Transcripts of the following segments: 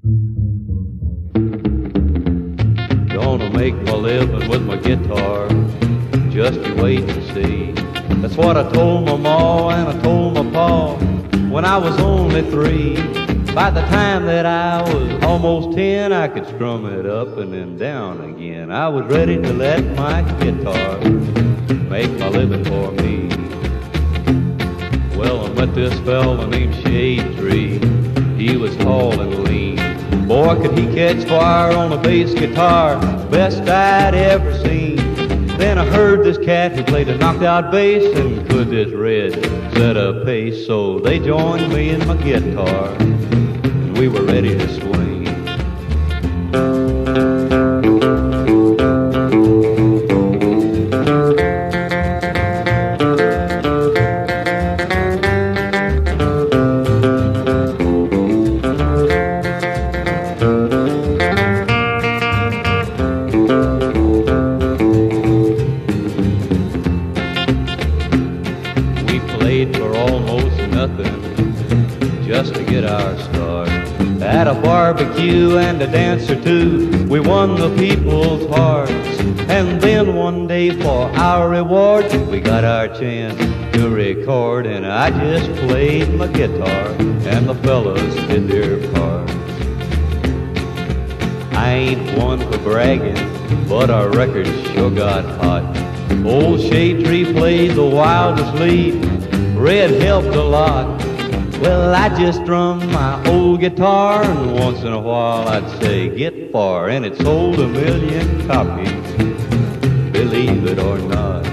Gonna make my living with my guitar, just you wait and see. That's what I told my ma and I told my pa when I was only 3. By the time that I was almost 10, I could strum it up and then down again. I was ready to let my guitar make my living for me. Well, I met this fella named Shade Tree. He was tall and lean. Boy, could he catch fire on a bass guitar, best I'd ever seen. Then I heard this cat who played a knocked-out bass, and could this red set a pace. So they joined me in my guitar, and we were ready to swing. For almost nothing, just to get our start. At a barbecue and a dance or two, we won the people's hearts. And then one day for our reward, we got our chance to record. And I just played my guitar, and the fellas did their part. I ain't one for bragging, but our record sure got hot. Old Shade Tree played the wildest lead, Red helped a lot. Well, I just strummed my old guitar, and once in a while I'd say, get far, and it sold 1,000,000 copies, believe it or not.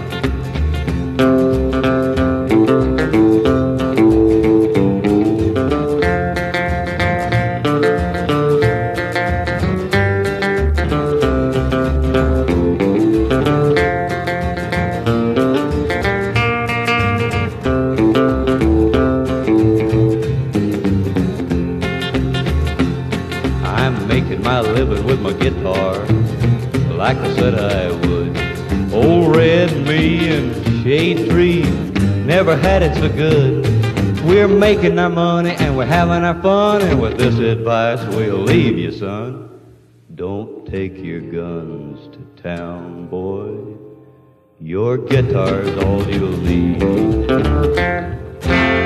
I'm making my living with my guitar, like I said I would. Old Red and me and Shade Tree never had it so good. We're making our money and we're having our fun, and with this advice we'll leave you, son. Don't take your guns to town, boy. Your guitar's all you'll need.